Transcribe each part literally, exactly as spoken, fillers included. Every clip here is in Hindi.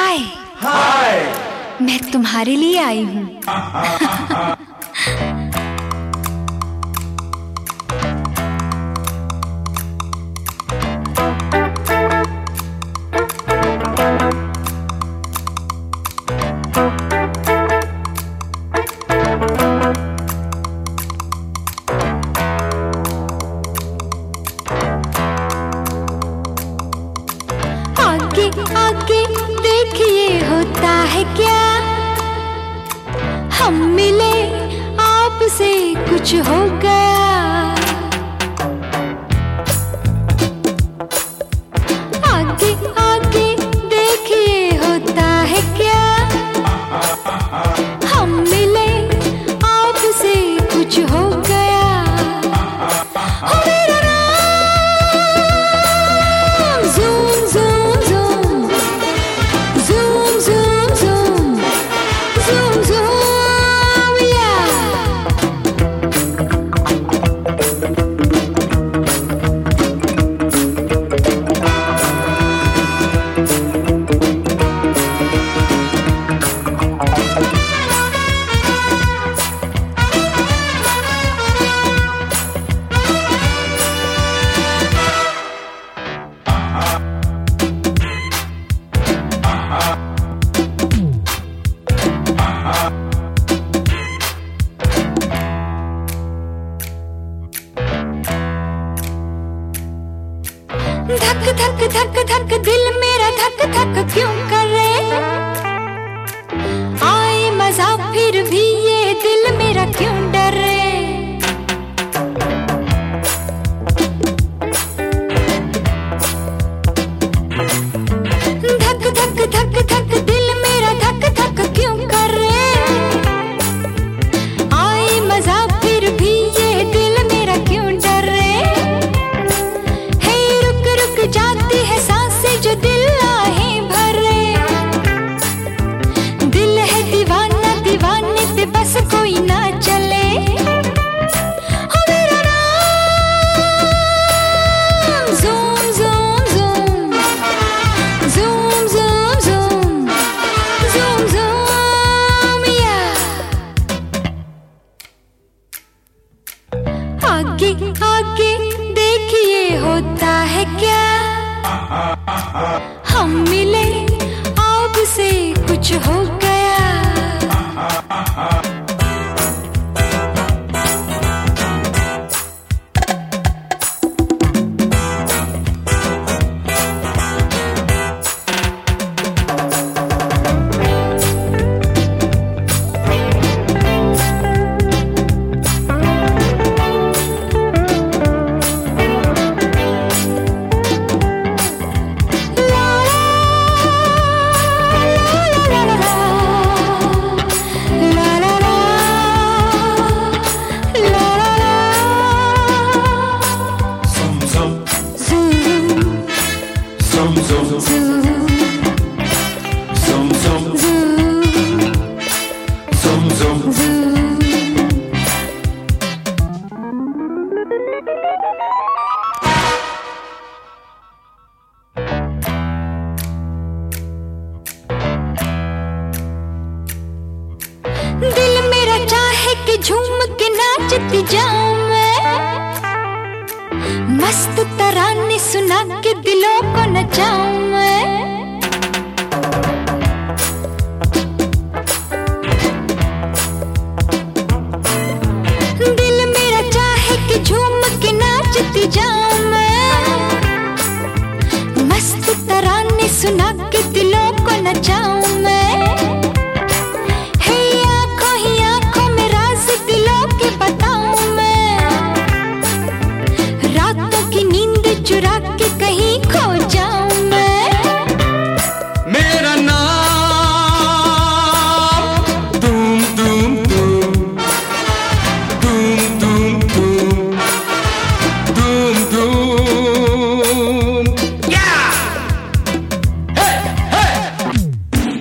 हाय हाय, मैं तुम्हारे लिए आई हूँ। आगे आगे देखिए होता है क्या, हम मिले आपसे कुछ हो गया। आगे आगे देखिए होता है क्या, हम मिले आपसे कुछ हो गया। हो मेरा नाम zoom zoom zoom zoom zoom zoom zoom zoom या। धक धक धक धक दिल मेरा धक धक क्यों करे, आए मजा फिर भी ये दिल मेरा क्यों डरे। धक धक धक धक दिल मेरा धक धक क्यों करे, आए मजा फिर भी ये दिल मेरा क्यों डरे। जाती है सांसें जो दिल आहें भरे, दिल है दीवाना दीवाने पे बस कोई ना चले। हो मेरा नाम zoom zoom zoom zoom zoom zoom zoom zoom या। आगे आगे देखिए होता है क्या, हम मिले आपसे कुछ हो गया। दिल मेरा चाहे कि झूम के नाचती जाऊं मैं, मस्त तराने सुना के दिलों को नचाऊं मैं। दिल मेरा चाहे कि झूम के नाचती जाऊं मैं, मस्त तराने सुना के दिलों को नचाऊं मैं। चुरा के कहीं खो जाऊं मैं। मेरा नाम दूम दूम दूम दूम दूम दूम दूम दूम या। हे हे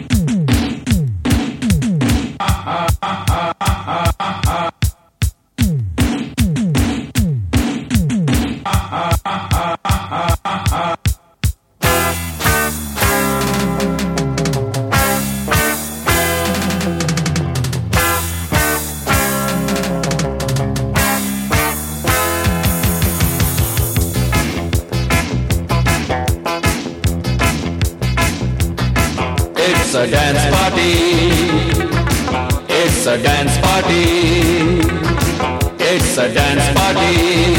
It's a dance party. It's a dance party. It's a dance party.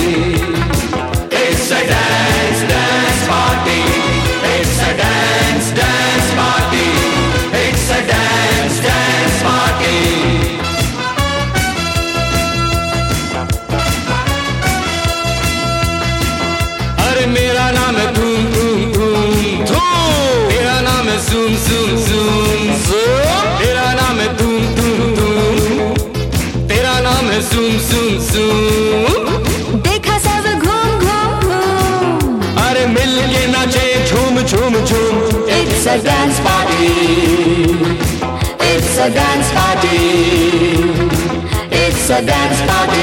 It's a dance dance party. It's a dance dance party. It's a dance dance party. अरे मेरा नाम है धूम धूम धूम धूम, तेरा नाम है zoom zoom zoom zoom, तेरा नाम है धूम धूम धूम, तेरा नाम है zoom zoom zoom। देखा सब घूम घूम घूम, अरे मिल के नाचे झूम झूम झूम। It's a dance party. It's a dance party. It's a dance party.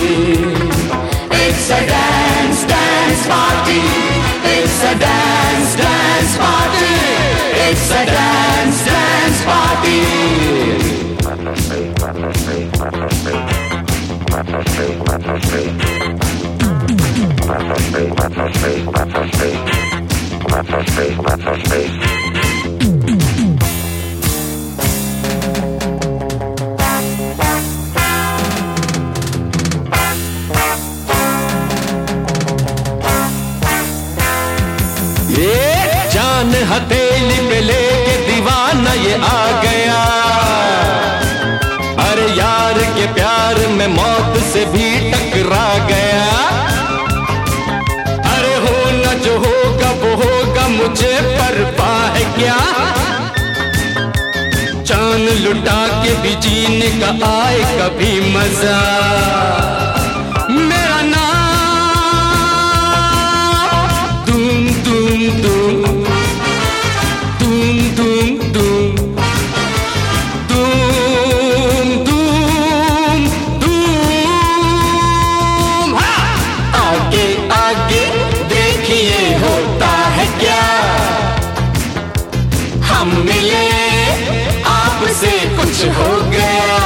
It's a dance dance party. It's a dance dance party. It's a dance dance party. ये जान हथेली पे लेके दीवाना ये आ गया, अरे यार के प्यार में मौत से भी टकरा गया। अरे होना जो होगा वो होगा, मुझे परवाह है क्या। जान लुटा के भी जीने का आए कभी मजा। मेरा नाम धूम धूम धूम धूम धूम धूम धूम धूम धूम। हाँ! आगे आगे देखिए होता है क्या, हम मिले आपसे कुछ हो गया।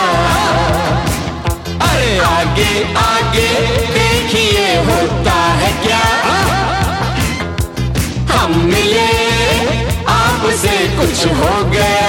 अरे आगे आगे देखिए होता है क्या, हम मिले आपसे कुछ हो गया।